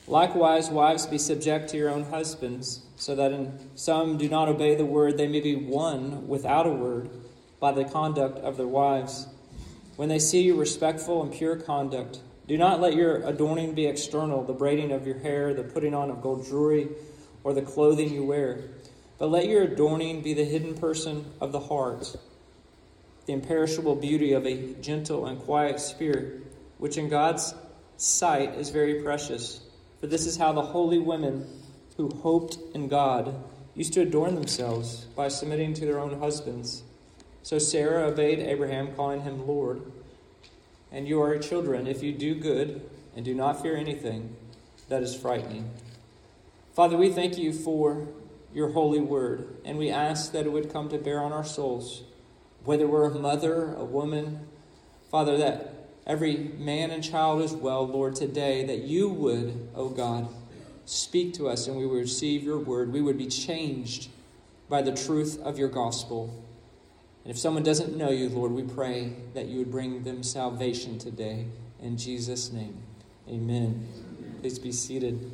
Likewise, wives, be subject to your own husbands, so that in some do not obey the word, they may be won without a word by the conduct of their wives. When they see your respectful and pure conduct, do not let your adorning be external, the braiding of your hair, the putting on of gold jewelry, or the clothing you wear. But let your adorning be the hidden person of the heart, the imperishable beauty of a gentle and quiet spirit, which in God's sight is very precious. For this is how the holy women who hoped in God used to adorn themselves, by submitting to their own husbands. So Sarah obeyed Abraham, calling him Lord. And you are children if you do good and do not fear anything that is frightening. Father, we thank you for your holy word, and we ask that it would come to bear on our souls, whether we're a mother, a woman, Father, that every man and child as well, Lord, today, that you would, oh God, speak to us and we would receive your word. We would be changed by the truth of your gospel. And if someone doesn't know you, Lord, we pray that you would bring them salvation today. In Jesus' name, amen. Please be seated.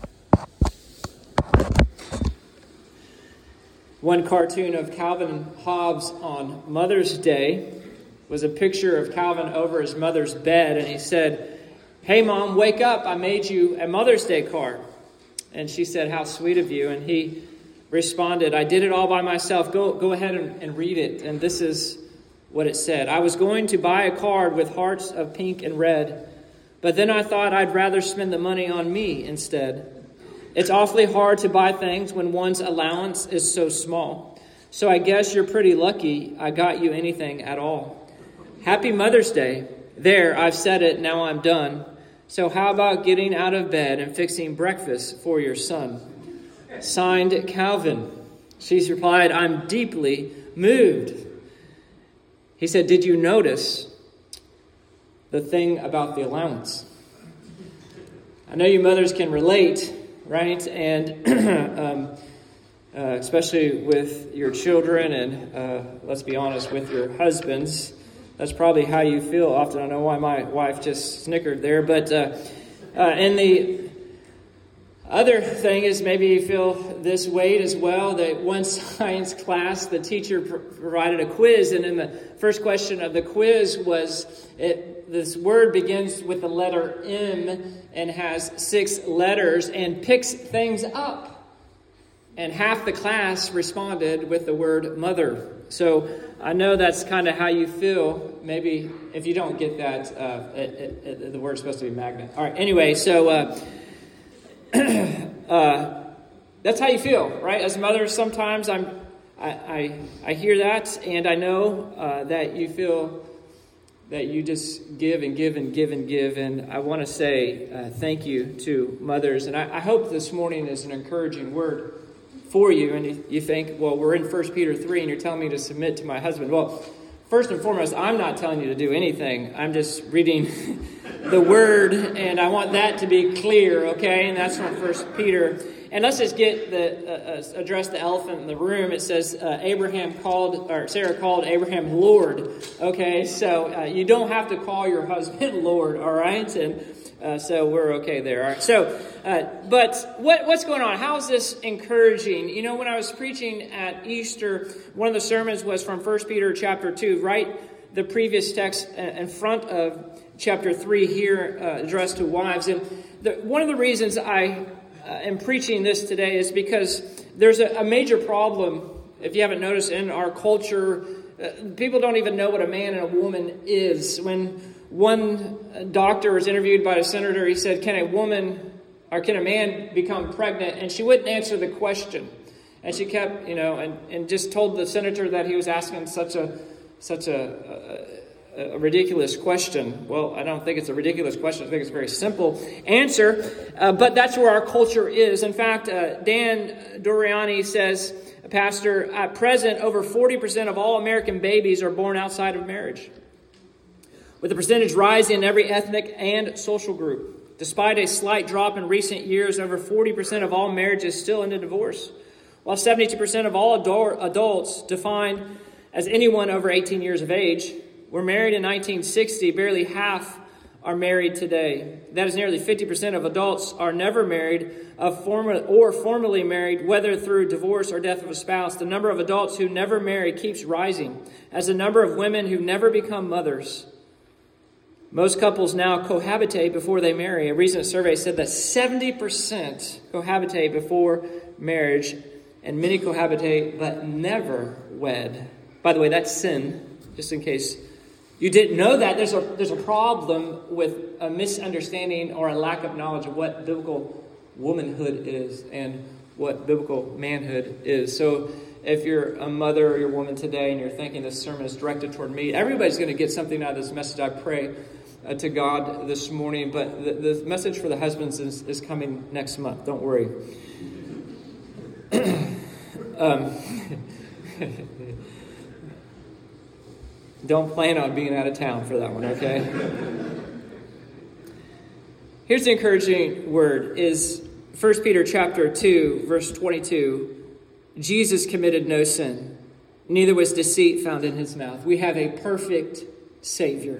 One cartoon of Calvin and Hobbes on Mother's Day was a picture of Calvin over his mother's bed, and he said, "Hey, Mom, wake up. I made you a Mother's Day card." And she said, "How sweet of you." And he responded, "I did it all by myself. Go ahead and read it." And this is what it said. "I was going to buy a card with hearts of pink and red, but then I thought I'd rather spend the money on me instead. It's awfully hard to buy things when one's allowance is so small. So I guess you're pretty lucky I got you anything at all. Happy Mother's Day. There, I've said it, now I'm done. So how about getting out of bed and fixing breakfast for your son? Signed, Calvin." She's replied, "I'm deeply moved." He said, "Did you notice the thing about the allowance?" I know you mothers can relate, right? And especially with your children and, let's be honest, with your husbands. That's probably how you feel often. I don't know why my wife just snickered there. But and the other thing is maybe you feel this weight as well. That one science class, the teacher provided a quiz. And in the first question of the quiz was, this word begins with the letter M and has 6 letters and picks things up. And half the class responded with the word mother. So I know that's kind of how you feel. Maybe if you don't get that, the word's supposed to be magnet. All right, anyway, so that's how you feel, right? As mothers, sometimes I hear that, and I know that you feel that you just give and give and give and give. And I want to say thank you to mothers. And I hope this morning is an encouraging word for you. And you think, well, we're in 1 Peter 3 and you're telling me to submit to my husband. Well, first and foremost, I'm not telling you to do anything. I'm just reading the word, and I want that to be clear, okay? And that's from 1 Peter. And let's just get address the elephant in the room. It says Sarah called Abraham Lord. Okay, so you don't have to call your husband Lord, all right? And so we're okay there. All right. So, but what's going on? How is this encouraging? You know, when I was preaching at Easter, one of the sermons was from 1 Peter chapter 2, right? The previous text in front of chapter 3 here, addressed to wives. And one of the reasons I am preaching this today is because there's a major problem, if you haven't noticed, in our culture. People don't even know what a man and a woman is. When one doctor was interviewed by a senator, he said, can a man become pregnant? And she wouldn't answer the question. And she kept, and just told the senator that he was asking such a ridiculous question. Well, I don't think it's a ridiculous question. I think it's a very simple answer. But that's where our culture is. In fact, Dan Doriani says, Pastor, at present, over 40% of all American babies are born outside of marriage, with the percentage rising in every ethnic and social group. Despite a slight drop in recent years, over 40% of all marriages still end in divorce, while 72% of all adults, defined as anyone over 18 years of age, were married in 1960. Barely half are married today. That is, nearly 50% of adults are never married or formerly married, whether through divorce or death of a spouse. The number of adults who never marry keeps rising, as the number of women who never become mothers. Most couples now cohabitate before they marry. A recent survey said that 70% cohabitate before marriage, and many cohabitate but never wed. By the way, that's sin, just in case you didn't know that. There's a problem with a misunderstanding or a lack of knowledge of what biblical womanhood is and what biblical manhood is. So if you're a mother or you're a woman today and you're thinking this sermon is directed toward me, everybody's going to get something out of this message, I pray to God this morning. But the message for the husbands is coming next month. Don't worry. Don't plan on being out of town for that one, okay? Here's the encouraging word, is 1 Peter chapter 2, verse 22. Jesus committed no sin, neither was deceit found in his mouth. We have a perfect Savior.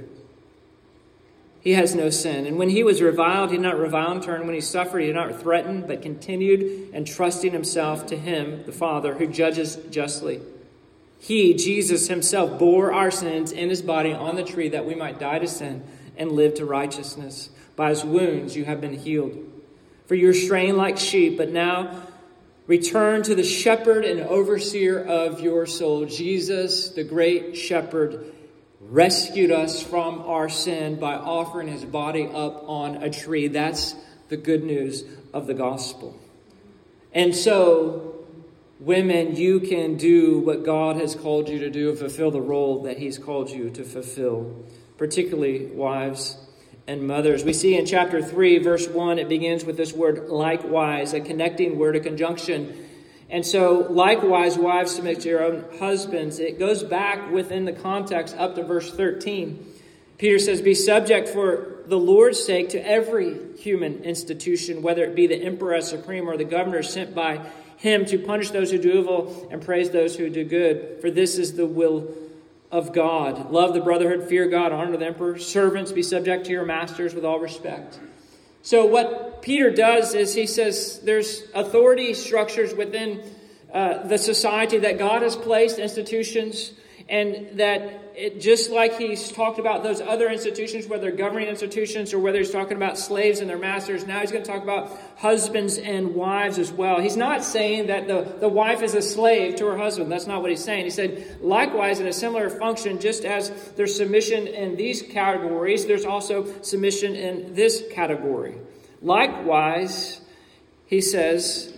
He has no sin. And when he was reviled, he did not revile in turn. When he suffered, he did not threaten, but continued entrusting himself to him, the Father, who judges justly. He, Jesus himself, bore our sins in his body on the tree that we might die to sin and live to righteousness. By his wounds you have been healed. For you were straying like sheep, but now return to the shepherd and overseer of your soul. Jesus, the great shepherd, rescued us from our sin by offering his body up on a tree. That's the good news of the gospel. And so, women, you can do what God has called you to do and fulfill the role that he's called you to fulfill, particularly wives and mothers. We see in chapter 3, verse 1, it begins with this word likewise, a connecting word, a conjunction. And so, likewise, wives, submit to your own husbands. It goes back within the context up to verse 13. Peter says, be subject for the Lord's sake to every human institution, whether it be the emperor as supreme or the governor sent by him to punish those who do evil and praise those who do good. For this is the will of God. Love the brotherhood, fear God, honor the emperor. Servants, be subject to your masters with all respect. So what Peter does is he says there's authority structures within the society that God has placed, institutions, and that just like he's talked about those other institutions, whether governing institutions or whether he's talking about slaves and their masters, now he's going to talk about husbands and wives as well. He's not saying that the wife is a slave to her husband. That's not what he's saying. He said, likewise, in a similar function, just as there's submission in these categories, there's also submission in this category. Likewise, he says,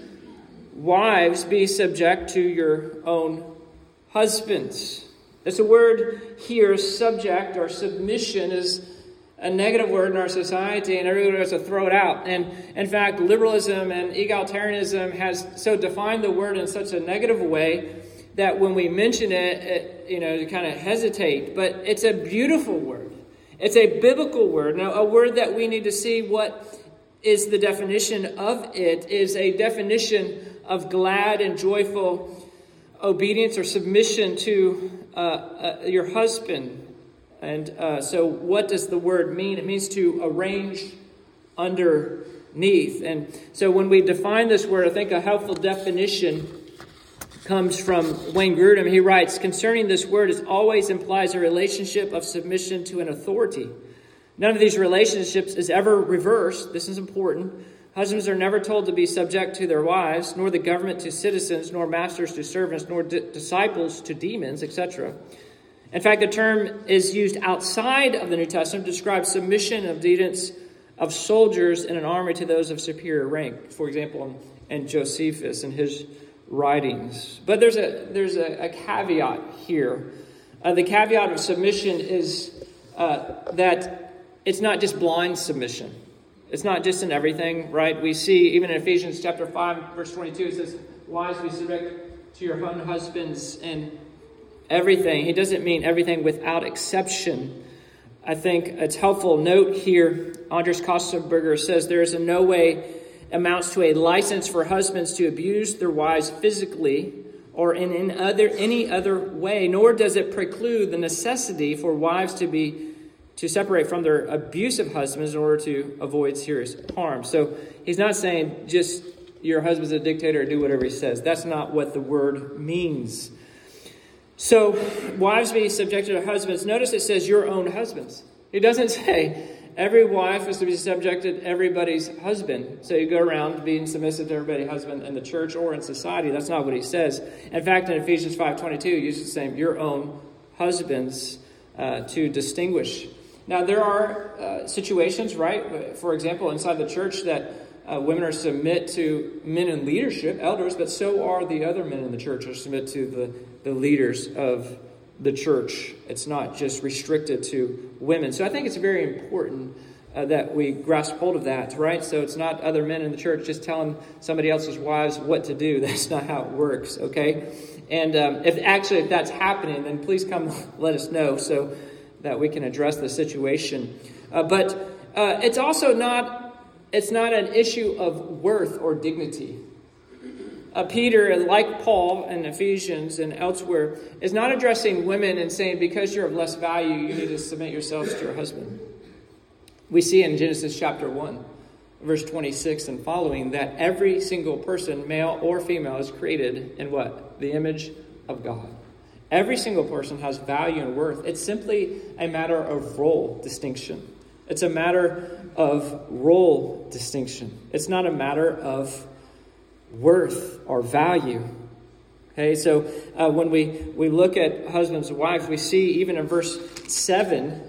wives, be subject to your own husbands. It's a word here, subject or submission, is a negative word in our society, and everybody has to throw it out. And in fact, liberalism and egalitarianism has so defined the word in such a negative way that when we mention it, you kind of hesitate. But it's a beautiful word. It's a biblical word. Now, a word that we need to see what is the definition of it is a definition of glad and joyful obedience or submission to your husband. And so what does the word mean? It means to arrange underneath. And so when we define this word, I think a helpful definition comes from Wayne Grudem. He writes, concerning this word, it always implies a relationship of submission to an authority. None of these relationships is ever reversed. This is important. Husbands are never told to be subject to their wives, nor the government to citizens, nor masters to servants, nor disciples to demons, etc. In fact, the term is used outside of the New Testament to describe submission of obedience of soldiers in an army to those of superior rank. For example, in Josephus and his writings. But there's a caveat here. The caveat of submission is that it's not just blind submission. It's not just in everything, right? We see even in Ephesians chapter 5, verse 22, it says, wives, be subject to your own husbands in everything. He doesn't mean everything without exception. I think it's helpful. Note here, Andres Kostenberger says there is in no way amounts to a license for husbands to abuse their wives physically or in any other way, nor does it preclude the necessity for wives to be to separate from their abusive husbands in order to avoid serious harm. So he's not saying just your husband's a dictator, do whatever he says. That's not what the word means. So wives be subjected to husbands. Notice it says your own husbands. It doesn't say every wife is to be subjected to everybody's husband. So you go around being submissive to everybody's husband in the church or in society. That's not what he says. In fact, in Ephesians 5:22, he uses the same your own husbands to distinguish. Now, there are situations, right? For example, inside the church that women are submit to men in leadership, elders, but so are the other men in the church are submit to the leaders of the church. It's not just restricted to women. So I think it's very important that we grasp hold of that, right? So it's not other men in the church just telling somebody else's wives what to do. That's not how it works, okay? And if that's happening, then please come let us know so that we can address the situation. But it's also not an issue of worth or dignity. Peter, like Paul in Ephesians and elsewhere, is not addressing women and saying, because you're of less value, you need to submit yourselves to your husband. We see in Genesis chapter 1, verse 26 and following, that every single person, male or female, is created in what? The image of God. Every single person has value and worth. It's simply a matter of role distinction. It's a matter of role distinction. It's not a matter of worth or value. Okay, so when we look at husbands and wives, we see even in verse 7,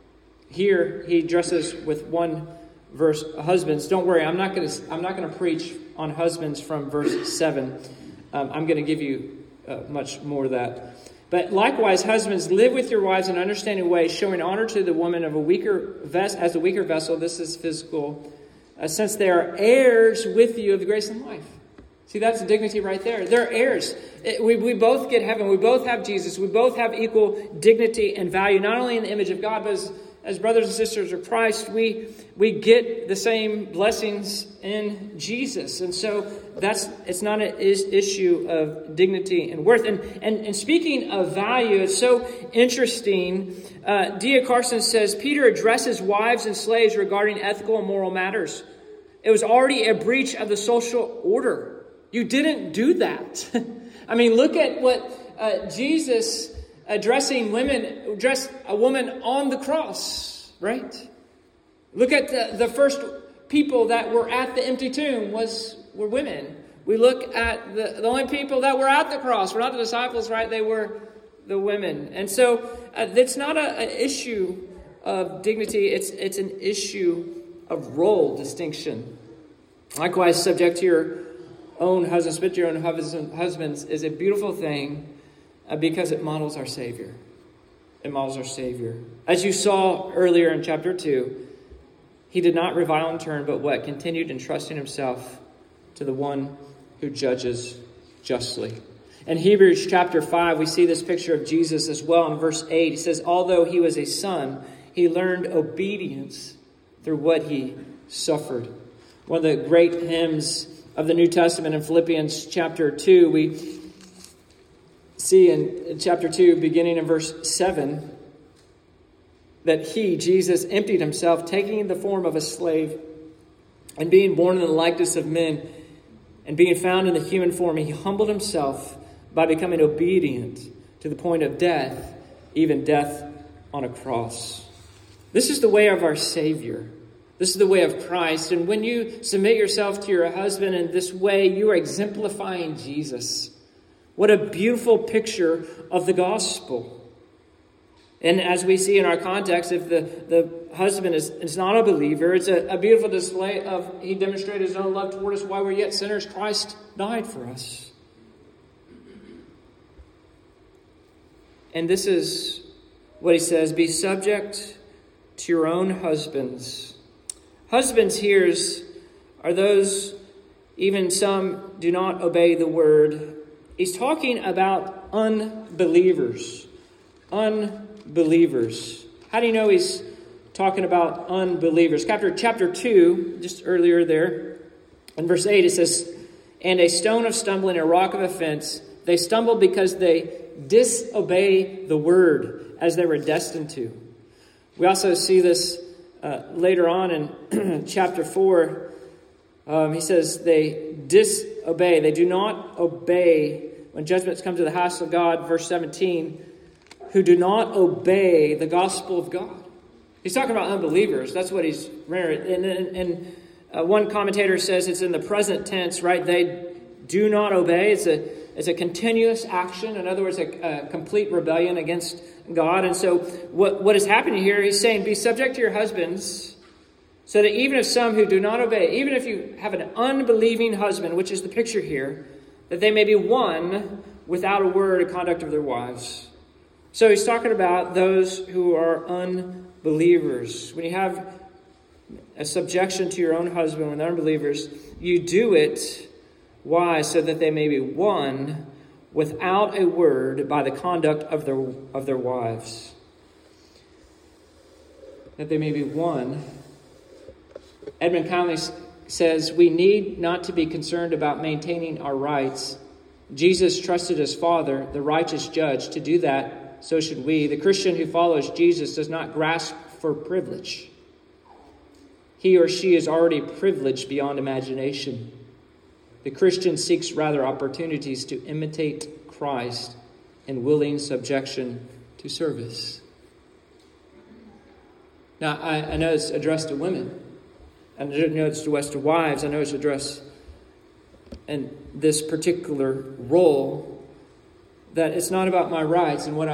here he addresses with one verse husbands. Don't worry, I'm not going to preach on husbands from verse 7. I'm going to give you much more of that. But likewise, husbands, live with your wives in an understanding way, showing honor to the woman of as a weaker vessel. This is physical, since they are heirs with you of the grace and life. See, that's dignity right there. They're heirs. We both get heaven. We both have Jesus. We both have equal dignity and value, not only in the image of God, but as brothers and sisters of Christ, we get the same blessings in Jesus. And so it's not an issue of dignity and worth. And speaking of value, it's so interesting. D.A. Carson says, Peter addresses wives and slaves regarding ethical and moral matters. It was already a breach of the social order. You didn't do that. I mean, look at what Jesus addressing a woman on the cross, right? Look at the first people that were at the empty tomb were women. We look at the only people that were at the cross were not the disciples, right? They were the women. And so it's not an issue of dignity. It's an issue of role distinction. Likewise, subject to your own husbands, submit to your own husbands is a beautiful thing. Because it models our Savior. It models our Savior. As you saw earlier in chapter 2, he did not revile in turn, but what? Continued entrusting himself to the one who judges justly. In Hebrews chapter 5, we see this picture of Jesus as well. In verse 8, he says, although he was a son, he learned obedience through what he suffered. One of the great hymns of the New Testament in Philippians chapter 2, we see in chapter 2, beginning in verse 7, that he, Jesus, emptied himself, taking the form of a slave, and being born in the likeness of men, and being found in the human form, he humbled himself by becoming obedient to the point of death, even death on a cross. This is the way of our Savior. This is the way of Christ. And when you submit yourself to your husband in this way, you are exemplifying Jesus. What a beautiful picture of the gospel. And as we see in our context, if the husband is not a believer, it's a beautiful display of he demonstrated his own love toward us while we're yet sinners. Christ died for us. And this is what he says, be subject to your own husbands. Husbands here are those, even some do not obey the word. He's talking about unbelievers. Unbelievers. How do you know he's talking about unbelievers? Chapter 2, just earlier there, in verse 8, it says, and a stone of stumbling, a rock of offense. They stumbled because they disobey the word as they were destined to. We also see this later on in chapter 4. He says they disobey. They do not obey when judgments come to the house of God. Verse 17, who do not obey the gospel of God. He's talking about unbelievers. That's what he's rendering. And one commentator says it's in the present tense, right? They do not obey. It's a continuous action. In other words, a complete rebellion against God. And so what is happening here, he's saying, be subject to your husbands, so that even if some who do not obey, even if you have an unbelieving husband, which is the picture here, that they may be won without a word of conduct of their wives. So he's talking about those who are unbelievers. When you have a subjection to your own husband when they're unbelievers, you do it. Why? So that they may be won without a word by the conduct of their wives. That they may be won. Edmund Conley says, we need not to be concerned about maintaining our rights. Jesus trusted his Father, the righteous judge, to do that. So should we. The Christian who follows Jesus does not grasp for privilege. He or she is already privileged beyond imagination. The Christian seeks rather opportunities to imitate Christ in willing subjection to service. Now, I know it's addressed to women. I know it's addressed to wives. I know it's addressed in this particular role, that it's not about my rights and what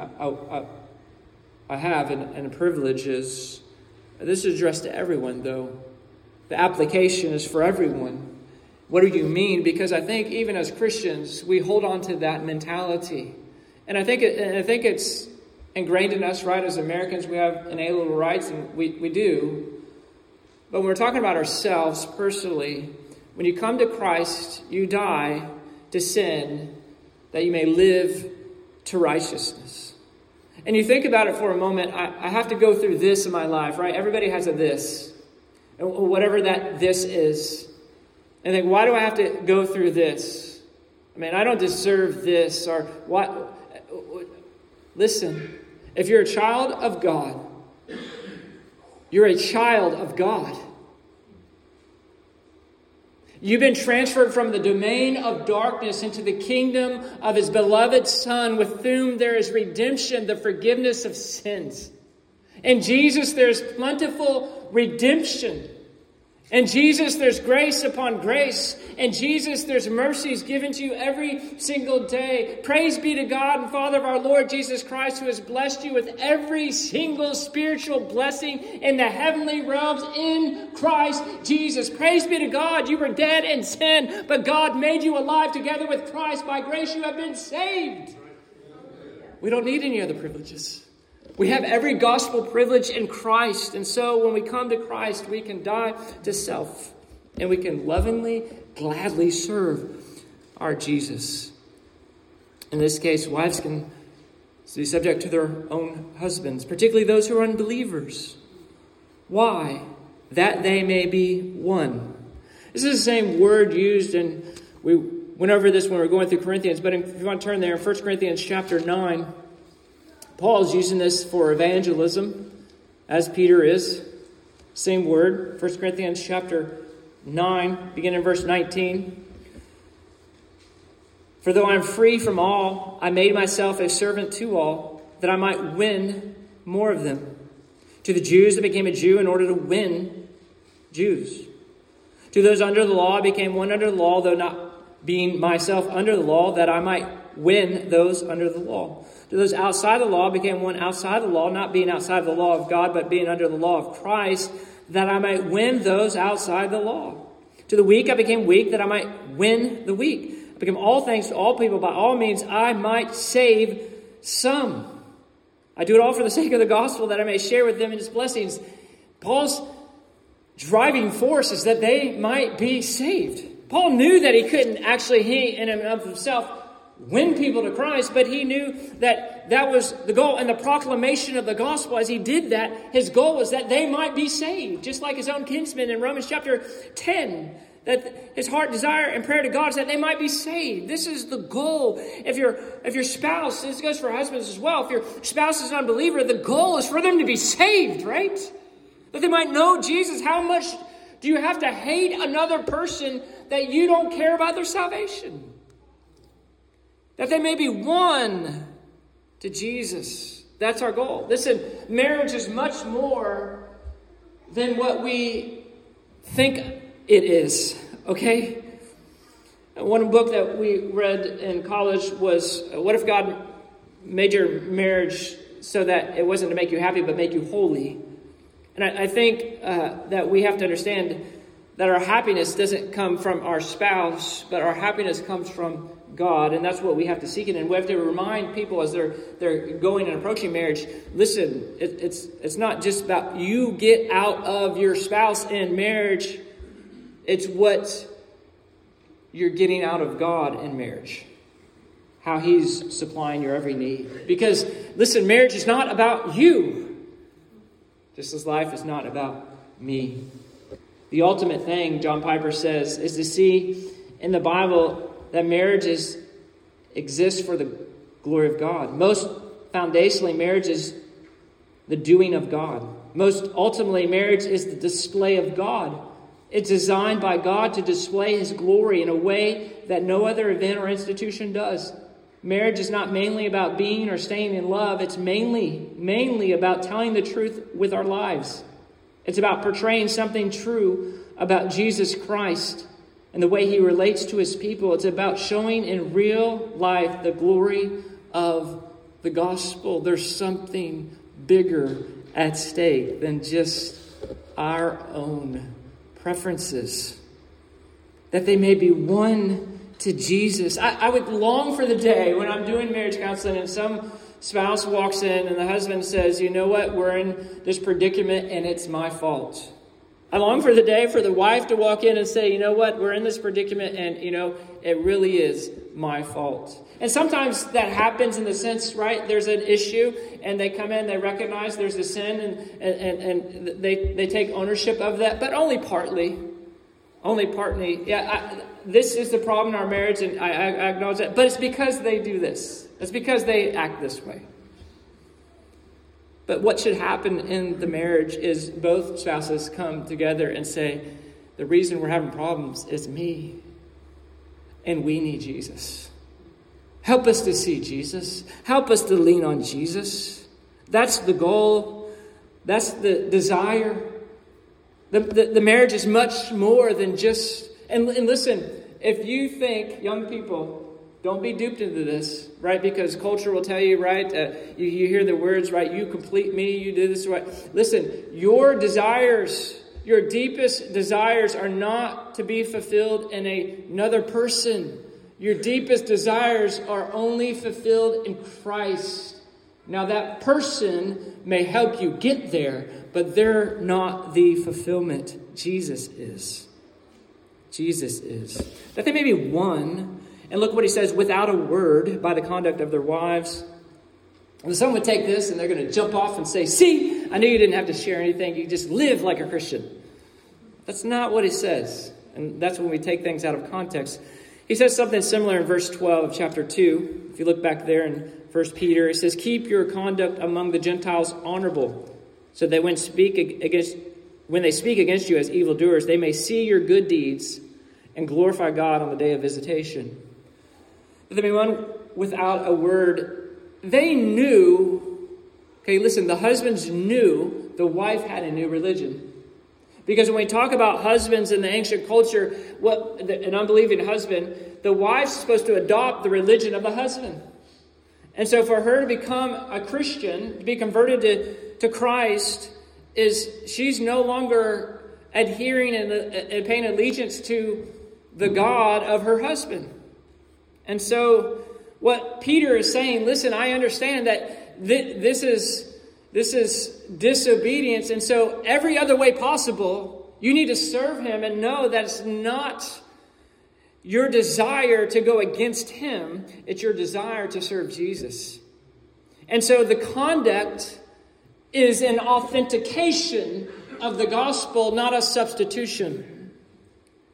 I have and privileges. This is addressed to everyone, though. The application is for everyone. What do you mean? Because I think even as Christians, we hold on to that mentality. And I think it's ingrained in us, right? As Americans, we have inalienable rights, and we do. But when we're talking about ourselves personally, when you come to Christ, you die to sin that you may live to righteousness. And you think about it for a moment, I have to go through this in my life, right? Everybody has a this, whatever that this is. And think, why do I have to go through this? I mean, I don't deserve this, or what? Listen, if you're a child of God, you're a child of God. You've been transferred from the domain of darkness into the kingdom of his beloved Son, with whom there is redemption, the forgiveness of sins. In Jesus, there's plentiful redemption. In Jesus, there's grace upon grace. In Jesus, there's mercies given to you every single day. Praise be to God and Father of our Lord Jesus Christ, who has blessed you with every single spiritual blessing in the heavenly realms in Christ Jesus. Praise be to God. You were dead in sin, but God made you alive together with Christ. By grace you have been saved. We don't need any other privileges. We have every gospel privilege in Christ. And so when we come to Christ, we can die to self. And we can lovingly, gladly serve our Jesus. In this case, wives can be subject to their own husbands, particularly those who are unbelievers. Why? That they may be won. This is the same word used, and we went over this when we were going through Corinthians. But if you want to turn there, 1 Corinthians chapter 9, Paul's using this for evangelism, as Peter is. Same word, 1 Corinthians chapter 9, beginning in verse 19. For though I am free from all, I made myself a servant to all, that I might win more of them. To the Jews I became a Jew in order to win Jews. To those under the law I became one under the law, though not being myself under the law, that I might win those under the law. To those outside the law became one outside the law, not being outside the law of God, but being under the law of Christ, that I might win those outside the law. To the weak I became weak, that I might win the weak. I became all things to all people, by all means I might save some. I do it all for the sake of the gospel, that I may share with them in its blessings. Paul's driving force is that they might be saved. Paul knew that he couldn't actually, he in and of himself, win people to Christ, but he knew that that was the goal. And the proclamation of the gospel, as he did that, his goal was that they might be saved. Just like his own kinsmen in Romans chapter 10, That his heart desire and prayer to God is that they might be saved. This is the goal. If your spouse, this goes for husbands as well, if your spouse is an unbeliever, the goal is for them to be saved, right? That they might know Jesus. How much do you have to hate another person that you don't care about their salvation? That they may be won to Jesus. That's our goal. Listen, marriage is much more than what we think it is, okay? One book that we read in college was, What If God Made Your Marriage So That It Wasn't to Make You Happy, But Make You Holy? And I think that we have to understand that our happiness doesn't come from our spouse, but our happiness comes from God, and that's what we have to seek it. And we have to remind people as they're going and approaching marriage, listen, it's not just about you get out of your spouse in marriage. It's what you're getting out of God in marriage. How he's supplying your every need. Because, listen, marriage is not about you. Just as life is not about me. The ultimate thing, John Piper says, is to see in the Bible that marriage exists for the glory of God. Most foundationally, marriage is the doing of God. Most ultimately, marriage is the display of God. It's designed by God to display his glory in a way that no other event or institution does. Marriage is not mainly about being or staying in love. It's mainly about telling the truth with our lives. It's about portraying something true about Jesus Christ and the way he relates to his people. It's about showing in real life the glory of the gospel. There's something bigger at stake than just our own preferences. That they may be won to Jesus. I would long for the day when I'm doing marriage counseling and some spouse walks in and the husband says, you know what, we're in this predicament and it's my fault. I long for the day for the wife to walk in and say, you know what, we're in this predicament and, it really is my fault. And sometimes that happens in the sense, right, there's an issue and they come in, they recognize there's a sin and they take ownership of that, but only partly. Only partly. Yeah, this is the problem in our marriage and I acknowledge that, but it's because they do this. It's because they act this way. But what should happen in the marriage is both spouses come together and say, the reason we're having problems is me. And we need Jesus. Help us to see Jesus. Help us to lean on Jesus. That's the goal. That's the desire. The marriage is much more than just... And listen, if you think, young people, don't be duped into this, right? Because culture will tell you, right? You hear the words, right? You complete me, you do this, right? Listen, your desires, your deepest desires are not to be fulfilled in another person. Your deepest desires are only fulfilled in Christ. Now that person may help you get there, but they're not the fulfillment. Jesus is. Jesus is. That they may be one. And look what he says, without a word, by the conduct of their wives. And some would take this and they're going to jump off and say, see, I knew you didn't have to share anything. You just live like a Christian. That's not what he says. And that's when we take things out of context. He says something similar in verse 12 of chapter 2. If you look back there in 1 Peter, it says, keep your conduct among the Gentiles honorable, so that when they speak against you as evildoers, they may see your good deeds and glorify God on the day of visitation. Let me run without a word. They knew, okay, listen, the husbands knew the wife had a new religion. Because when we talk about husbands in the ancient culture, an unbelieving husband, the wife's supposed to adopt the religion of the husband. And so for her to become a Christian, to be converted to Christ, she's no longer adhering and paying allegiance to the God of her husband. And so what Peter is saying, listen, I understand that this is disobedience. And so every other way possible, you need to serve him and know that it's not your desire to go against him. It's your desire to serve Jesus. And so the conduct is an authentication of the gospel, not a substitution.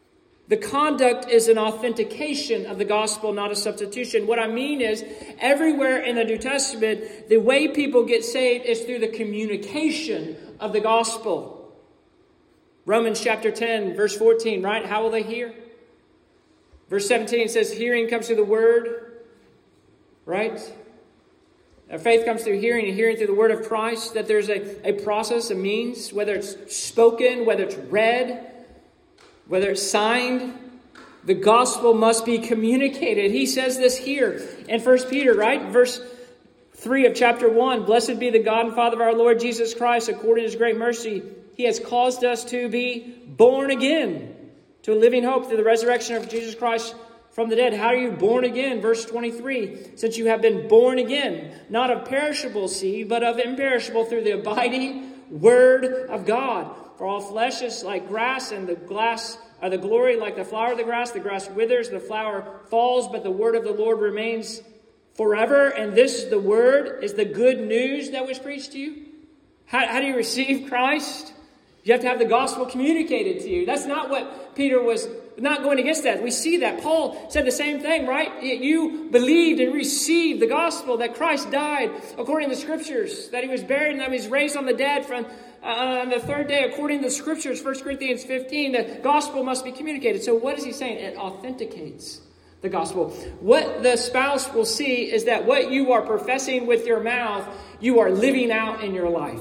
The conduct is an authentication of the gospel, not a substitution. What I mean is, everywhere in the New Testament, the way people get saved is through the communication of the gospel. Romans chapter 10, verse 14, right? How will they hear? Verse 17 says, hearing comes through the word, right? Our faith comes through hearing, and hearing through the word of Christ. That there's a process, a means, whether it's spoken, whether it's read, whether it's signed, the gospel must be communicated. He says this here in 1 Peter, right? Verse 3 of chapter 1. Blessed be the God and Father of our Lord Jesus Christ, according to his great mercy. He has caused us to be born again to a living hope through the resurrection of Jesus Christ from the dead. How are you born again? Verse 23. Since you have been born again, not of perishable seed, but of imperishable, through the abiding word of God. For all flesh is like grass, and the glory like the flower of the grass. The grass withers, the flower falls, but the word of the Lord remains forever. And this, the word, is the good news that was preached to you. How do you receive Christ? You have to have the gospel communicated to you. That's not what Peter was not going against that. We see that. Paul said the same thing, right? You believed and received the gospel that Christ died according to the scriptures, that he was buried and that he was raised on the dead from on the third day according to the scriptures. 1 Corinthians 15, the gospel must be communicated. So what is he saying? It authenticates the gospel. What the spouse will see is that what you are professing with your mouth, you are living out in your life.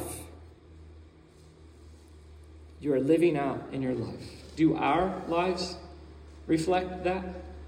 You are living out in your life. Do our lives reflect that?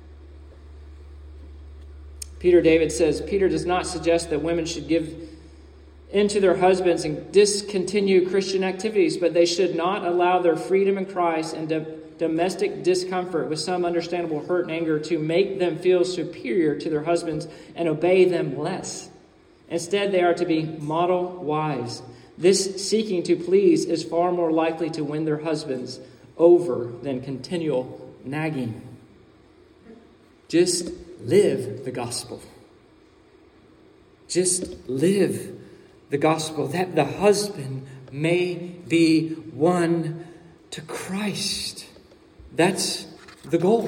David says, Peter does not suggest that women should give in to their husbands and discontinue Christian activities, but they should not allow their freedom in Christ and domestic discomfort with some understandable hurt and anger to make them feel superior to their husbands and obey them less. Instead, they are to be model wives. This seeking to please is far more likely to win their husbands over than continual nagging. Just live the gospel. Just live the gospel, that the husband may be won to Christ. That's the goal.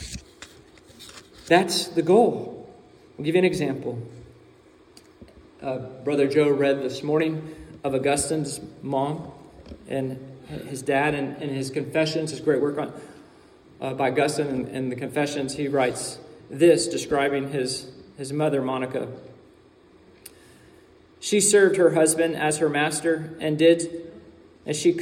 That's the goal. I'll give you an example. Brother Joe read this morning of Augustine's mom and his dad, and his confessions, his great work on by Augustine and the confessions. He writes this, describing his mother, Monica. She served her husband as her master and did all she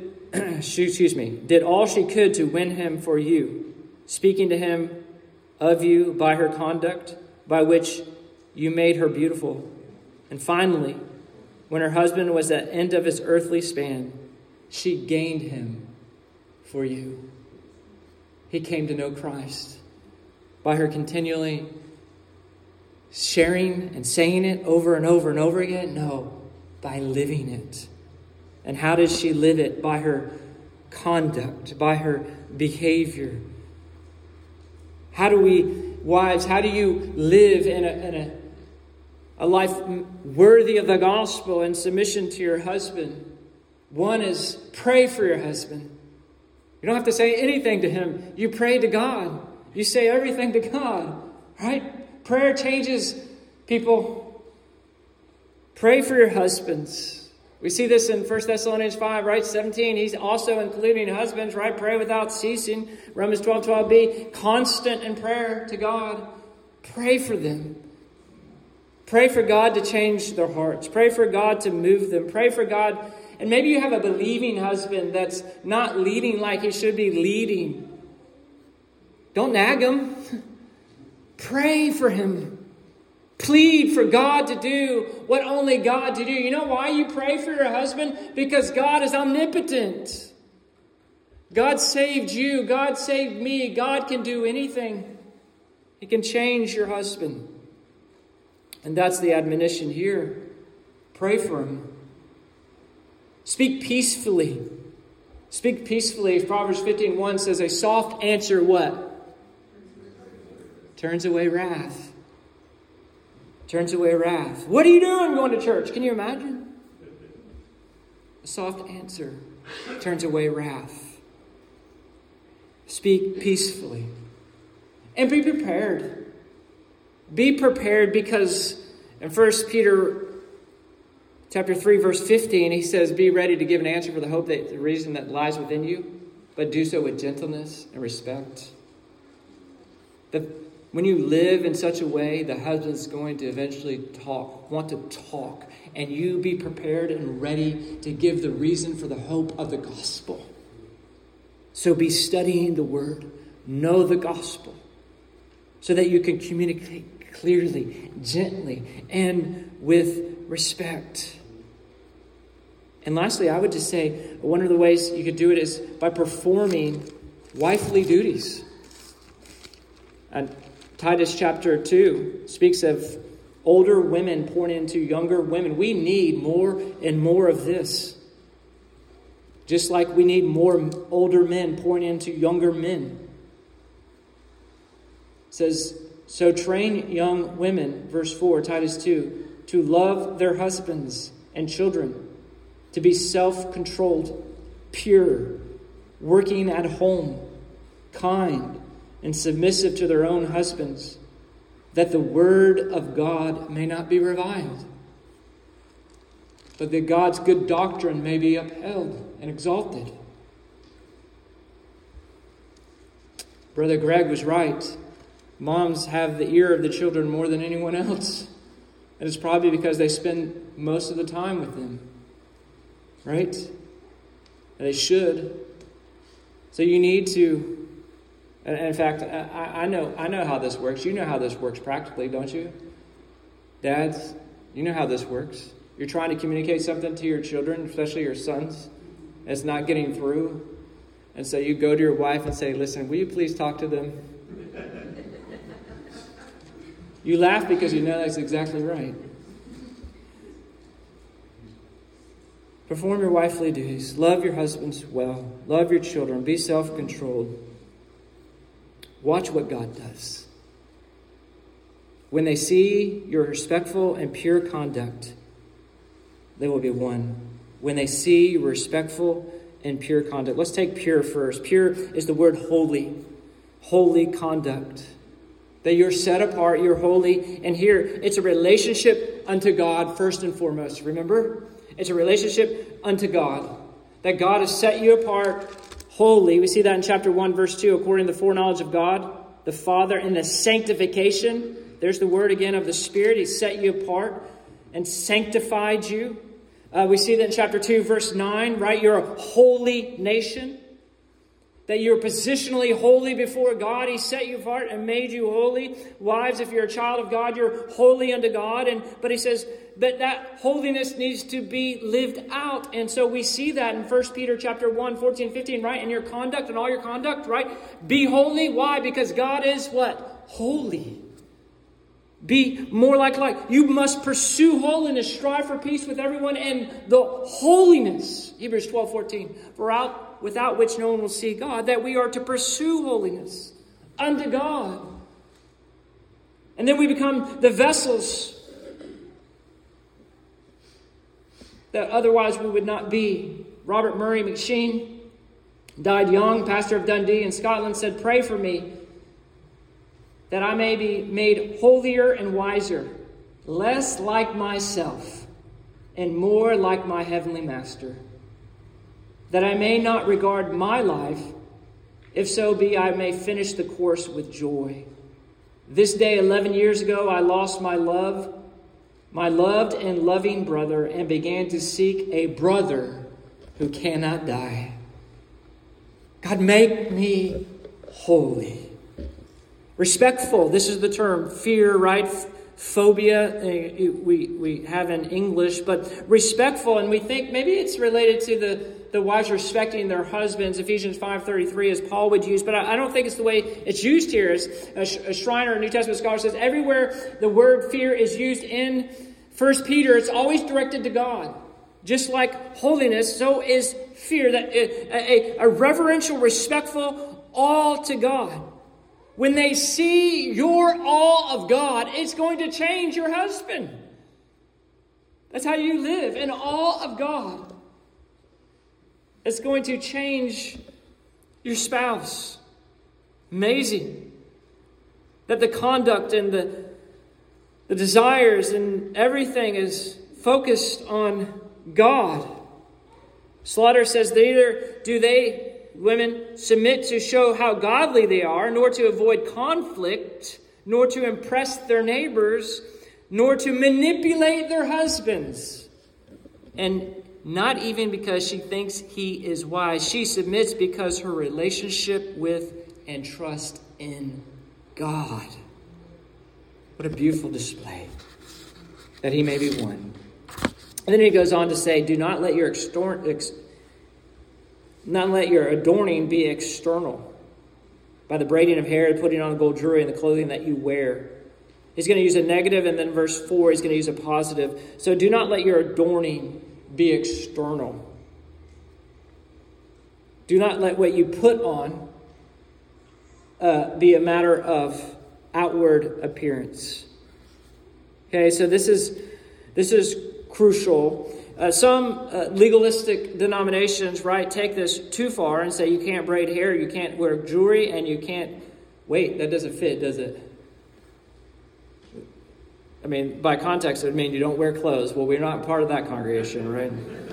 could to win him for you, speaking to him of you by her conduct, by which you made her beautiful. And finally, when her husband was at the end of his earthly span, she gained him for you. He came to know Christ by her continually sharing and saying it over and over and over again? No, by living it. And how does she live it? By her conduct, by her behavior. How do you live in a life worthy of the gospel and submission to your husband? One is pray for your husband. You don't have to say anything to him. You pray to God. You say everything to God, right? Prayer changes people. Pray for your husbands. We see this in 1 Thessalonians 5, right? 17. He's also including husbands, right? Pray without ceasing. Romans 12:12b. Constant in prayer to God. Pray for them. Pray for God to change their hearts. Pray for God to move them. Pray for God. And maybe you have a believing husband that's not leading like he should be leading. Don't nag him. Pray for him. Plead for God to do what only God to do. You know why you pray for your husband? Because God is omnipotent. God saved you. God saved me. God can do anything. He can change your husband. And that's the admonition here. Pray for him. Speak peacefully. Speak peacefully. Proverbs 15:1 says, a soft answer what? Turns away wrath. Turns away wrath. What are you doing going to church? Can you imagine? A soft answer turns away wrath. Speak peacefully. And be prepared. Be prepared because in 1 Peter chapter 3, verse 15, he says, be ready to give an answer for the hope that the reason that lies within you, but do so with gentleness and respect. When you live in such a way, the husband's going to eventually want to talk, and you be prepared and ready to give the reason for the hope of the gospel. So be studying the word, know the gospel, so that you can communicate clearly, gently, and with respect. And lastly, I would just say one of the ways you could do it is by performing wifely duties. And Titus chapter 2 speaks of older women pouring into younger women. We need more and more of this. Just like we need more older men pouring into younger men. It says, so train young women, verse 4, Titus 2, to love their husbands and children, to be self-controlled, pure, working at home, kind, and submissive to their own husbands, that the word of God may not be reviled, but that God's good doctrine may be upheld and exalted. Brother Greg was right. Moms have the ear of the children more than anyone else. And it's probably because they spend most of the time with them. Right? And they should. So you need to... And in fact, I know how this works. You know how this works practically, don't you? Dads, you know how this works. You're trying to communicate something to your children, especially your sons, and it's not getting through. And so you go to your wife and say, listen, will you please talk to them? You laugh because you know that's exactly right. Perform your wifely duties. Love your husbands well. Love your children. Be self-controlled. Watch what God does. When they see your respectful and pure conduct, they will be won. When they see your respectful and pure conduct. Let's take pure first. Pure is the word holy. Holy conduct. That you're set apart, you're holy. And here, it's a relationship unto God first and foremost. Remember? It's a relationship unto God. That God has set you apart holy. We see that in chapter 1, verse 2, according to the foreknowledge of God, the Father, in the sanctification. There's the word again of the Spirit. He set you apart and sanctified you. We see that in chapter 2, verse 9, right? You're a holy nation. That you're positionally holy before God. He set you apart and made you holy. Wives, if you're a child of God, you're holy unto God. But he says, but that holiness needs to be lived out. And so we see that in 1 Peter chapter 1, 14, 15, right? In your conduct and all your conduct, right? Be holy. Why? Because God is what? Holy. Be more like light. You must pursue holiness. Strive for peace with everyone and the holiness. Hebrews 12, 14. Without which no one will see God. That we are to pursue holiness unto God. And then we become the vessels that otherwise we would not be. Robert Murray McSheen died young, pastor of Dundee in Scotland, said, pray for me that I may be made holier and wiser, less like myself, and more like my heavenly master. That I may not regard my life, if so be I may finish the course with joy. This day, 11 years ago, I lost my loved and loving brother, and began to seek a brother who cannot die. God, make me holy. Respectful, this is the term. Fear, right? Phobia, we have in English, but respectful, and we think maybe it's related to the wives respecting their husbands, Ephesians 5:33, as Paul would use, but I don't think it's the way it's used here. As a Schreiner, a New Testament scholar, says, everywhere the word fear is used in 1 Peter, it's always directed to God. Just like holiness, so is fear, that a reverential, respectful awe to God. When they see your awe of God, it's going to change your husband. That's how you live, in awe of God. It's going to change your spouse. Amazing that the conduct and the desires and everything is focused on God. Slaughter says, neither do they, women, submit to show how godly they are, nor to avoid conflict, nor to impress their neighbors, nor to manipulate their husbands. And not even because she thinks he is wise. She submits because her relationship with and trust in God. What a beautiful display that he may be won. And then he goes on to say, do not let your adorning be external, by the braiding of hair, putting on gold jewelry, and the clothing that you wear. He's going to use a negative, and then verse 4, he's going to use a positive. So do not let your adorning be external. Do not let what you put on be a matter of outward appearance. Okay, so this is crucial. Some legalistic denominations, right, take this too far and say you can't braid hair, you can't wear jewelry, and you can't... Wait, that doesn't fit, does it? I mean, by context, it would mean you don't wear clothes. Well, we're not part of that congregation, right?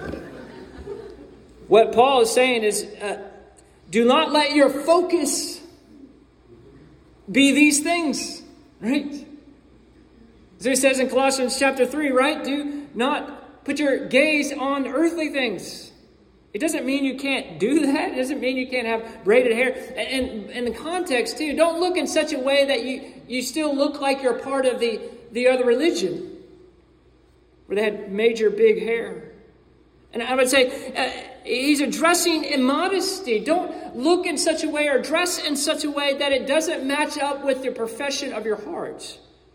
What Paul is saying is, do not let your focus be these things, right? As he says in Colossians chapter 3, right? Do not put your gaze on earthly things. It doesn't mean you can't do that. It doesn't mean you can't have braided hair. And in the context, too, don't look in such a way that you still look like you're part of the other religion, where they had major big hair. And I would say he's addressing immodesty. Don't look in such a way or dress in such a way that it doesn't match up with the profession of your heart.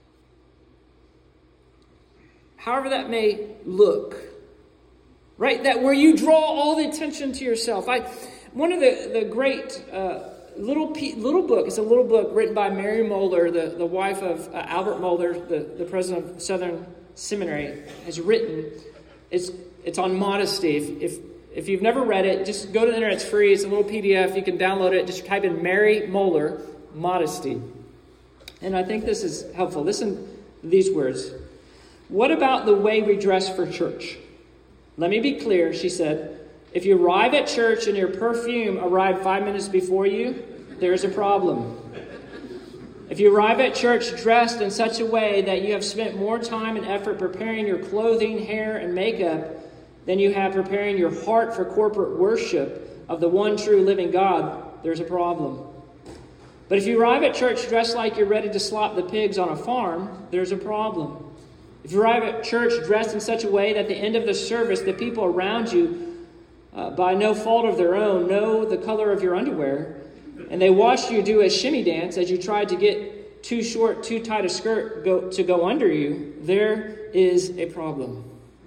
However that may look. Right? That where you draw all the attention to yourself. One of the great little book, it's a little book written by Mary Moeller, the wife of Albert Moeller, the president of Southern Seminary, has written. It's on modesty. If you've never read it, just go to the internet. It's free. It's a little PDF. You can download it. Just type in Mary Moeller, modesty. And I think this is helpful. Listen to these words. What about the way we dress for church? Let me be clear, she said. If you arrive at church and your perfume arrived 5 minutes before you, there's a problem. If you arrive at church dressed in such a way that you have spent more time and effort preparing your clothing, hair, and makeup than you have preparing your heart for corporate worship of the one true living God, there's a problem. But if you arrive at church dressed like you're ready to slop the pigs on a farm, there's a problem. If you arrive at church dressed in such a way that at the end of the service, the people around you, by no fault of their own, know the color of your underwear, and they watch you do a shimmy dance as you tried to get too short, too tight a skirt to go under you, there is a problem.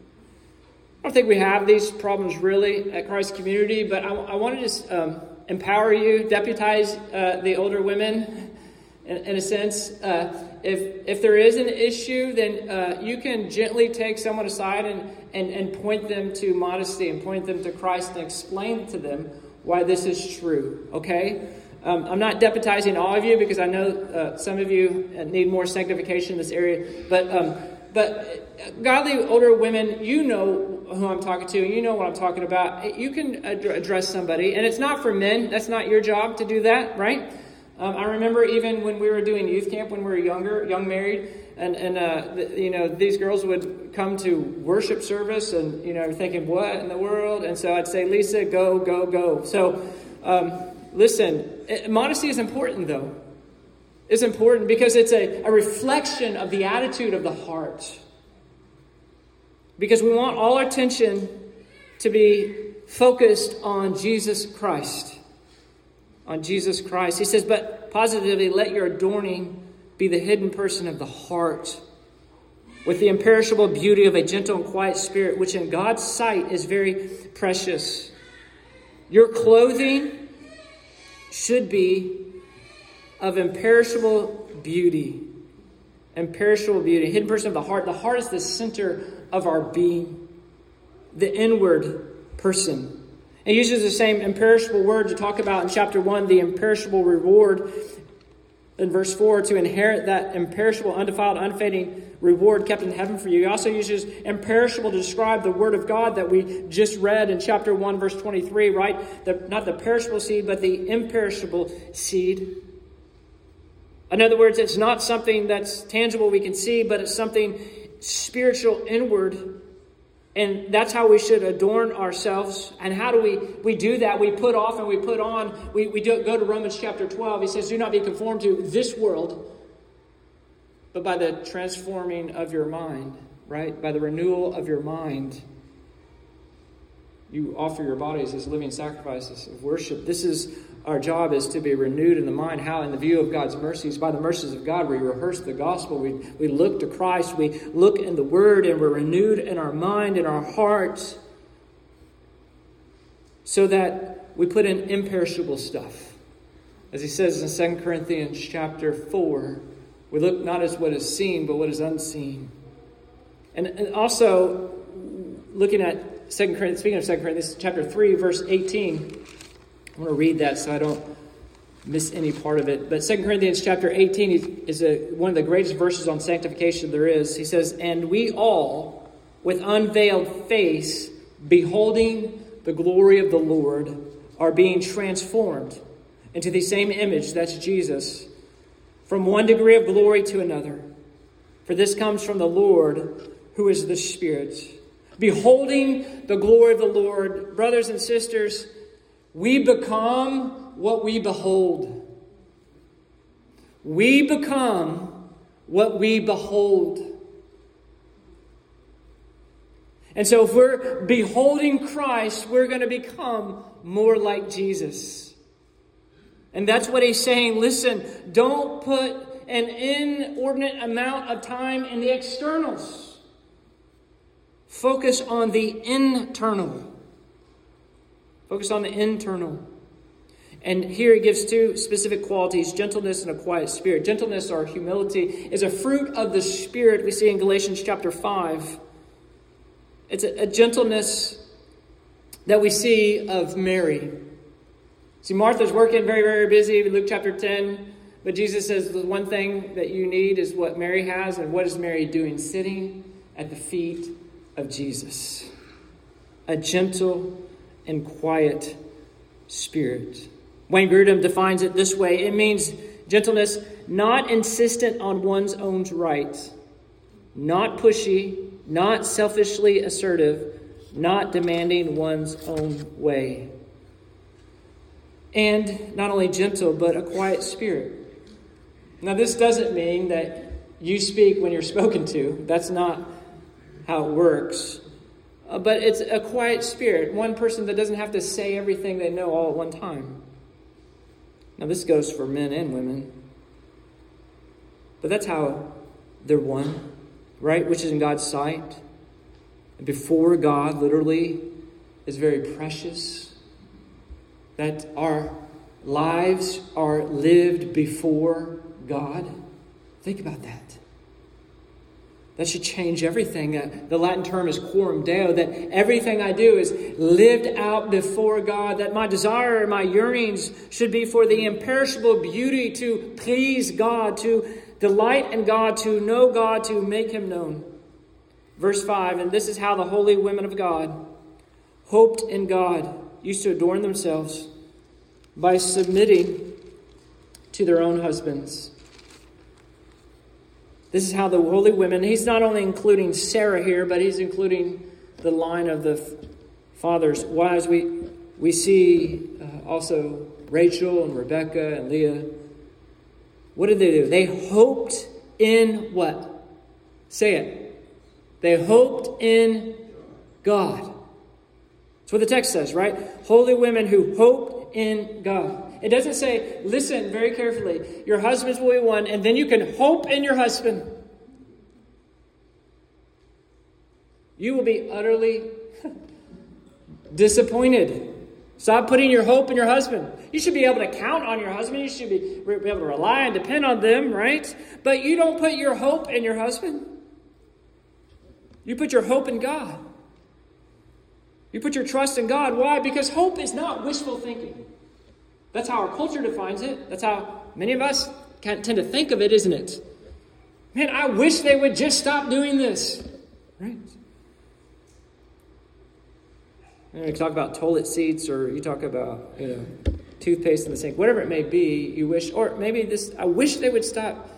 I don't think we have these problems really at Christ Community, but I want to just empower you, deputize the older women in a sense. If there is an issue, then you can gently take someone aside and point them to modesty and point them to Christ and explain to them why this is true, okay? I'm not deputizing all of you because I know some of you need more sanctification in this area, but godly older women, you know who I'm talking to, you know what I'm talking about. You can address somebody, and it's not for men. That's not your job to do that, right? I remember even when we were doing youth camp when we were younger, young married, and these girls would come to worship service, and thinking, what in the world? And so I'd say, Lisa, go, go, go. So listen, modesty is important, though. It's important because it's a reflection of the attitude of the heart. Because we want all our attention to be focused on Jesus Christ. On Jesus Christ. He says, but positively, let your adorning be the hidden person of the heart, with the imperishable beauty of a gentle and quiet spirit, which in God's sight is very precious. Your clothing should be of imperishable beauty. Imperishable beauty. Hidden person of the heart. The heart is the center of our being. The inward person. It uses the same imperishable word to talk about in chapter 1, the imperishable reward. In verse 4, to inherit that imperishable, undefiled, unfading reward kept in heaven for you. He also uses imperishable to describe the word of God that we just read in chapter 1, verse 23, right? Not the perishable seed, but the imperishable seed. In other words, it's not something that's tangible we can see, but it's something spiritual, inward. And that's how we should adorn ourselves. And how do we do that? We put off and we put on. We go to Romans chapter 12. He says, do not be conformed to this world, but by the transforming of your mind, right? By the renewal of your mind. You offer your bodies as living sacrifices of worship. This is our job, is to be renewed in the mind. How? In the view of God's mercies. By the mercies of God, we rehearse the gospel. We look to Christ. We look in the Word, and we're renewed in our mind, in our hearts, so that we put in imperishable stuff. As he says in 2 Corinthians chapter 4, we look not as what is seen, but what is unseen. And also, looking at 2 Corinthians, speaking of 2 Corinthians, chapter 3, verse 18. I want to read that so I don't miss any part of it. But 2 Corinthians chapter 18 is one of the greatest verses on sanctification there is. He says, and we all, with unveiled face, beholding the glory of the Lord, are being transformed into the same image, that's Jesus, from one degree of glory to another. For this comes from the Lord, who is the Spirit. Beholding the glory of the Lord, brothers and sisters, we become what we behold. We become what we behold. And so if we're beholding Christ, we're going to become more like Jesus. And that's what he's saying. Listen, don't put an inordinate amount of time in the externals. Focus on the internal. Focus on the internal. And here he gives two specific qualities, gentleness and a quiet spirit. Gentleness, or humility, is a fruit of the Spirit we see in Galatians chapter 5. It's a gentleness that we see of Mary. See, Martha's working very, very busy. Luke chapter 10. But Jesus says the one thing that you need is what Mary has. And what is Mary doing? Sitting at the feet of Jesus. A gentle and quiet spirit. Wayne Grudem defines it this way. It means gentleness, not insistent on one's own right, not pushy, not selfishly assertive, not demanding one's own way. And not only gentle, but a quiet spirit. Now, this doesn't mean that you speak when you're spoken to. That's not how it works. But it's a quiet spirit. One person that doesn't have to say everything they know all at one time. Now, this goes for men and women. But that's how they're one, right? Which is in God's sight. And before God, literally, is very precious. That our lives are lived before God. Think about that. That should change everything. The Latin term is coram Deo, that everything I do is lived out before God, that my desire, my yearnings should be for the imperishable beauty to please God, to delight in God, to know God, to make him known. Verse 5, and this is how the holy women of God hoped in God, used to adorn themselves by submitting to their own husbands. This is how the holy women, he's not only including Sarah here, but he's including the line of the father's wives. We see also Rachel and Rebecca and Leah. What did they do? They hoped in what? Say it. They hoped in God. That's what the text says, right? Holy women who hope in God. It doesn't say, listen very carefully, your husbands will be one, and then you can hope in your husband. You will be utterly disappointed. Stop putting your hope in your husband. You should be able to count on your husband. You should be able to rely and depend on them, right? But you don't put your hope in your husband. You put your hope in God. You put your trust in God. Why? Because hope is not wishful thinking. That's how our culture defines it. That's how many of us tend to think of it, isn't it? Man, I wish they would just stop doing this. Right? You talk about toilet seats, or you talk about, toothpaste in the sink, whatever it may be, you wish, or maybe this, I wish they would stop.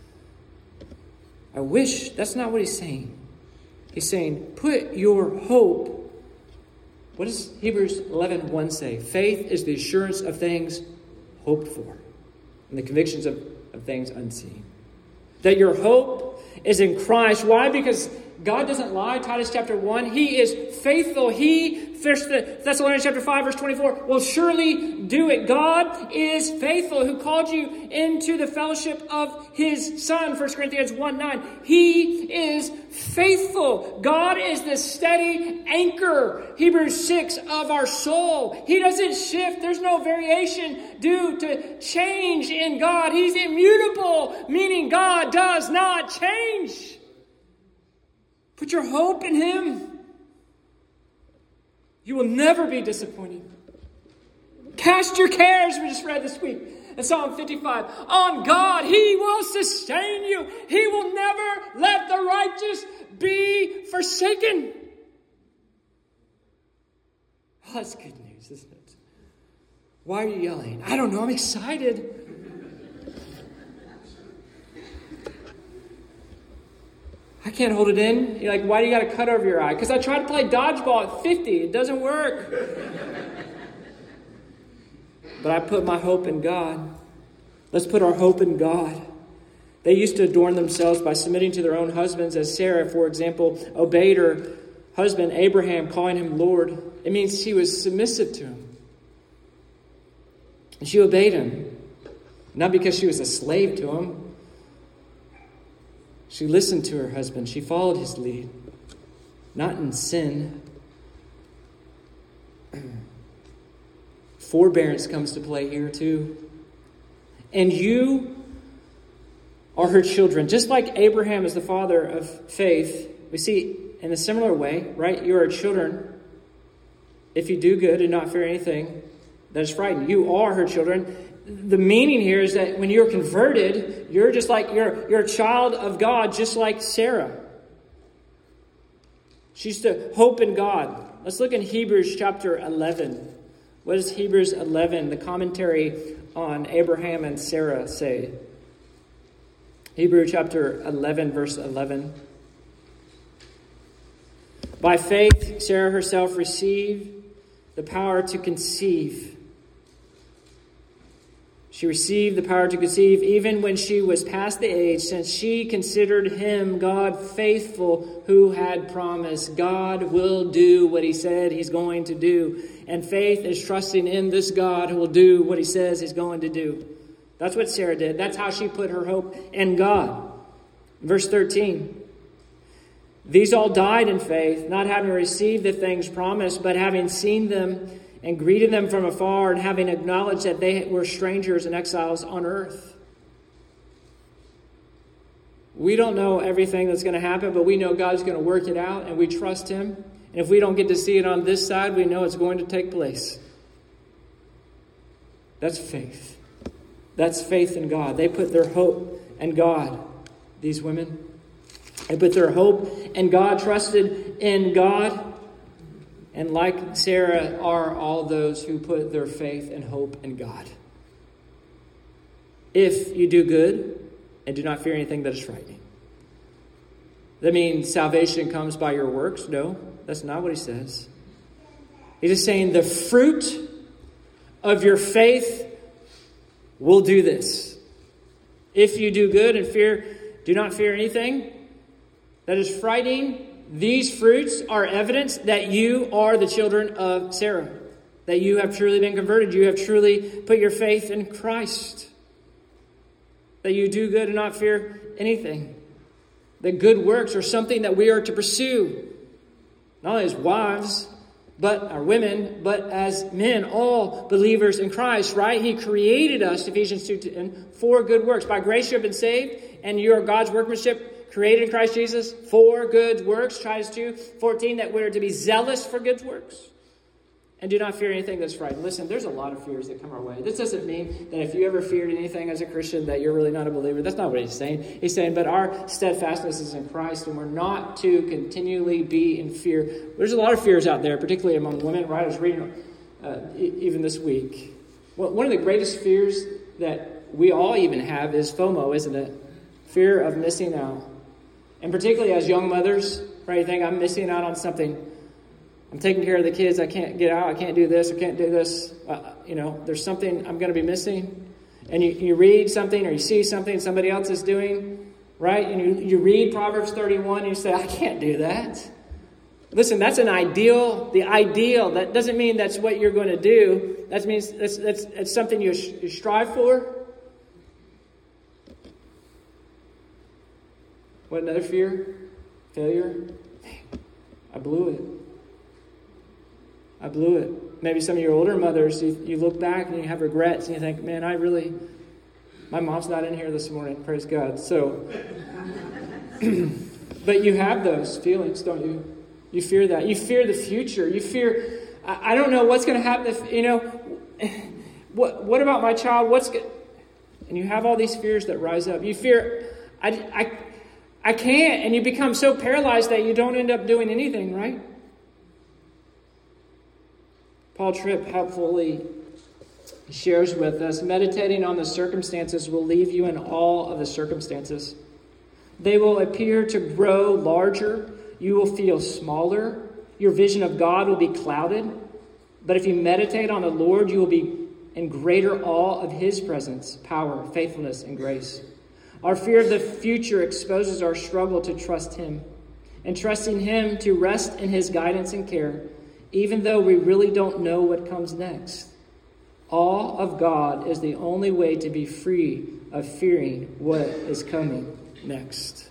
I wish, that's not what he's saying. He's saying, put your hope. What does Hebrews 11:1 say? Faith is the assurance of things hoped for, and the convictions of things unseen. That your hope is in Christ. Why? Because God doesn't lie. Titus chapter 1. He is faithful. He, Thessalonians chapter 5, verse 24, will surely do it. God is faithful, who called you into the fellowship of his Son. 1 Corinthians 1:9. He is faithful. God is the steady anchor, Hebrews 6, of our soul. He doesn't shift. There's no variation due to change in God. He's immutable, meaning God does not change. Put your hope in him. You will never be disappointed. Cast your cares, we just read this week in Psalm 55. On God, he will sustain you. He will never let the righteous be forsaken. Oh, that's good news, isn't it? Why are you yelling? I don't know, I'm excited. I can't hold it in. You're like, why do you got a cut over your eye? Because I tried to play dodgeball at 50. It doesn't work. But I put my hope in God. Let's put our hope in God. They used to adorn themselves by submitting to their own husbands, as Sarah, for example, obeyed her husband Abraham, calling him Lord. It means she was submissive to him. And she obeyed him. Not because she was a slave to him. She listened to her husband. She followed his lead. Not in sin. Forbearance comes to play here too. And you are her children. Just like Abraham is the father of faith, we see in a similar way, right? You are children if you do good and not fear anything that is frightened. You are her children. The meaning here is that when you're converted, you're just like you're a child of God, just like Sarah. She used to hope in God. Let's look in Hebrews chapter 11. What does Hebrews 11, the commentary on Abraham and Sarah, say? Hebrews chapter 11, verse 11. By faith, Sarah herself received the power to conceive. She received the power to conceive even when she was past the age, since she considered him, God, faithful, who had promised. God will do what he said he's going to do. And faith is trusting in this God who will do what he says he's going to do. That's what Sarah did. That's how she put her hope in God. Verse 13. These all died in faith, not having received the things promised, but having seen them and greeted them from afar, and having acknowledged that they were strangers and exiles on earth. We don't know everything that's going to happen, but we know God's going to work it out, and we trust him. And if we don't get to see it on this side, we know it's going to take place. That's faith. That's faith in God. They put their hope in God, these women. They put their hope in God, trusted in God. And like Sarah are all those who put their faith and hope in God. If you do good and do not fear anything that is frightening. That means salvation comes by your works? No, that's not what he says. He's just saying the fruit of your faith will do this. If you do good and do not fear anything that is frightening, these fruits are evidence that you are the children of Sarah. That you have truly been converted. You have truly put your faith in Christ. That you do good and not fear anything. That good works are something that we are to pursue. Not only as wives, but our women, but as men, all believers in Christ, right? He created us, Ephesians 2:10, for good works. By grace you have been saved, and you are God's workmanship, created in Christ Jesus for good works. Titus 2:14, that we're to be zealous for good works. And do not fear anything that's frightening. Listen, there's a lot of fears that come our way. This doesn't mean that if you ever feared anything as a Christian that you're really not a believer. That's not what he's saying. He's saying, but our steadfastness is in Christ, and we're not to continually be in fear. There's a lot of fears out there, particularly among women. Right? I was reading even this week. Well, one of the greatest fears that we all even have is FOMO, isn't it? Fear of missing out. And particularly as young mothers, right? You think, I'm missing out on something. I'm taking care of the kids. I can't get out. I can't do this. I can't do this. There's something I'm going to be missing. And you read something or you see something somebody else is doing, right? And you read Proverbs 31 and you say, I can't do that. Listen, that's an ideal. The ideal. That doesn't mean that's what you're going to do. That means that's something you strive for. What, another fear? Failure? I blew it. Maybe some of your older mothers, you look back and you have regrets and you think, man, my mom's not in here this morning, praise God. So, but you have those feelings, don't you? You fear that. You fear the future. You fear, I don't know what's going to happen what about my child? And you have all these fears that rise up. You fear, I can't, and you become so paralyzed that you don't end up doing anything, right? Paul Tripp helpfully shares with us, meditating on the circumstances will leave you in awe of the circumstances. They will appear to grow larger. You will feel smaller. Your vision of God will be clouded. But if you meditate on the Lord, you will be in greater awe of His presence, power, faithfulness, and grace. Our fear of the future exposes our struggle to trust Him, and trusting Him to rest in His guidance and care, even though we really don't know what comes next. Awe of God is the only way to be free of fearing what is coming next.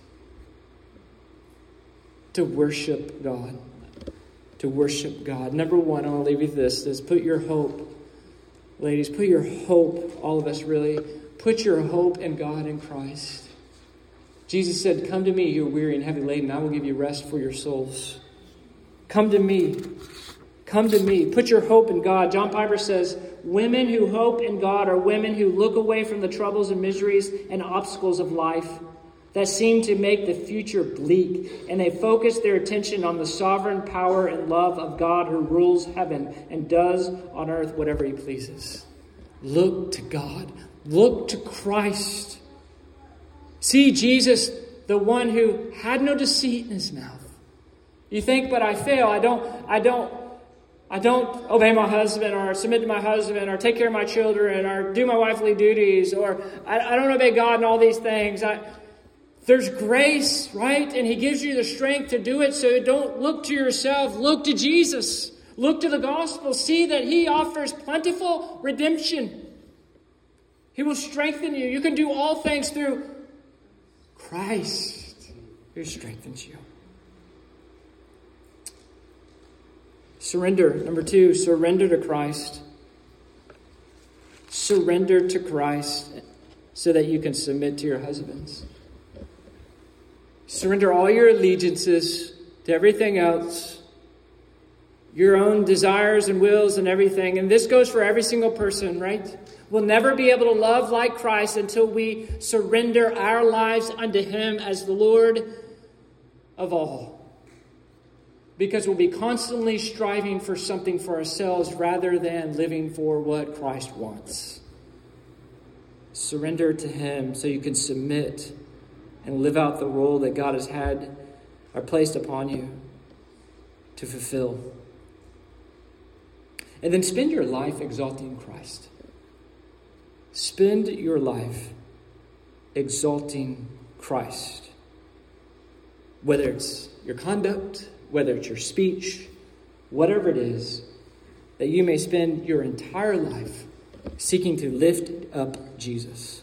To worship God. To worship God. Number one, I want to leave you with this, is put your hope. Ladies, put your hope, all of us really, put your hope in God and Christ. Jesus said, come to me, you are weary and heavy laden, I will give you rest for your souls. Come to me. Come to me. Put your hope in God. John Piper says, women who hope in God are women who look away from the troubles and miseries and obstacles of life that seem to make the future bleak, and they focus their attention on the sovereign power and love of God who rules heaven and does on earth whatever He pleases. Look to God. Look to Christ. See Jesus, the one who had no deceit in His mouth. You think, but I fail. I don't obey my husband or submit to my husband or take care of my children or do my wifely duties, or I don't obey God in all these things. There's grace, right? And He gives you the strength to do it. So don't look to yourself. Look to Jesus. Look to the gospel. See that He offers plentiful redemption. He will strengthen you. You can do all things through Christ who strengthens you. Surrender. Number two, surrender to Christ. Surrender to Christ so that you can submit to your husbands. Surrender all your allegiances to everything else, your own desires and wills and everything. And this goes for every single person, right? We'll never be able to love like Christ until we surrender our lives unto Him as the Lord of all. Because we'll be constantly striving for something for ourselves rather than living for what Christ wants. Surrender to Him so you can submit and live out the role that God has had or placed upon you to fulfill. And then spend your life exalting Christ. Spend your life exalting Christ. Whether it's your conduct, whether it's your speech, whatever it is, that you may spend your entire life seeking to lift up Jesus.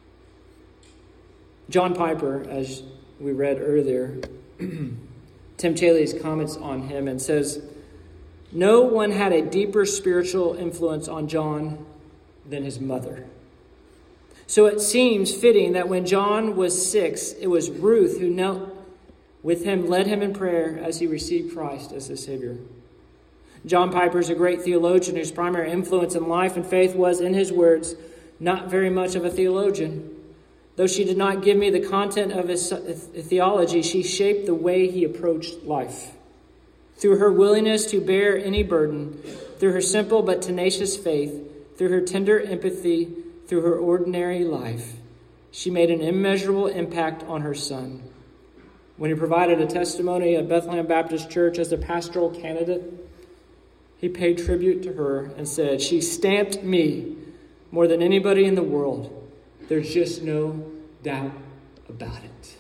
John Piper, as we read earlier, Tim Chaley's comments on him and says, no one had a deeper spiritual influence on John than his mother. So it seems fitting that when John was 6, it was Ruth who knelt with him, led him in prayer as he received Christ as the Savior. John Piper is a great theologian whose primary influence in life and faith was, in his words, not very much of a theologian. Though she did not give me the content of his theology, she shaped the way he approached life. Through her willingness to bear any burden, through her simple but tenacious faith, through her tender empathy, through her ordinary life, she made an immeasurable impact on her son. When he provided a testimony at Bethlehem Baptist Church as a pastoral candidate, he paid tribute to her and said, "She stamped me more than anybody in the world. There's just no doubt about it."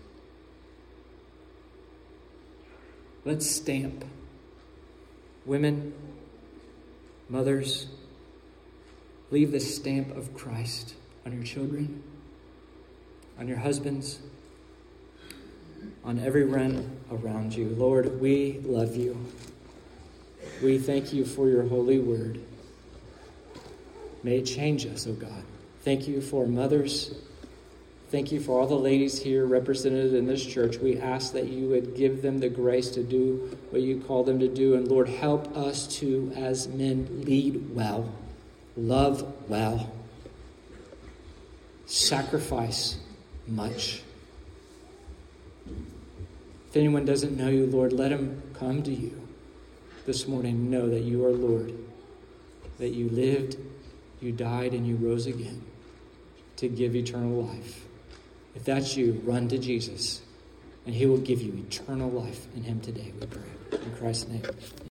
Let's stamp women, mothers. Leave the stamp of Christ on your children, on your husbands, on everyone around you. Lord, we love you. We thank you for your holy word. May it change us, oh God. Thank you for mothers. Thank you for all the ladies here represented in this church. We ask that you would give them the grace to do what you call them to do. And Lord, help us to, as men, lead well, love well, sacrifice much. If anyone doesn't know you, Lord, let him come to you this morning. Know that you are Lord, that you lived, you died, and you rose again to give eternal life. If that's you, run to Jesus, and he will give you eternal life in him today, we pray. In Christ's name.